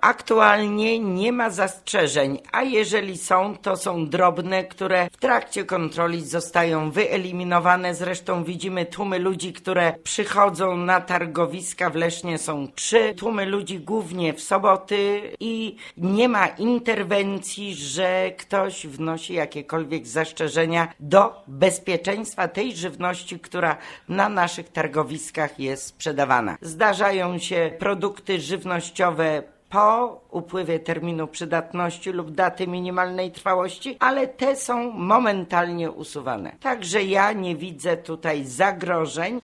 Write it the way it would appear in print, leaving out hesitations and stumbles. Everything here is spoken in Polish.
aktualnie nie ma zastrzeżeń, a jeżeli są, to są drobne, które w trakcie kontroli zostają wyeliminowane. Zresztą widzimy tłumy ludzi, które przychodzą na targowiska. W Lesznie są 3 tłumy ludzi, głównie w soboty i nie ma interwencji, że ktoś wnosi jakiekolwiek zastrzeżenia do bezpieczeństwa tej żywności, która na naszych targowiskach jest sprzedawana. Zdarzają się produkty żywnościowe po upływie terminu przydatności lub daty minimalnej trwałości, ale te są momentalnie usuwane. Także ja nie widzę tutaj zagrożeń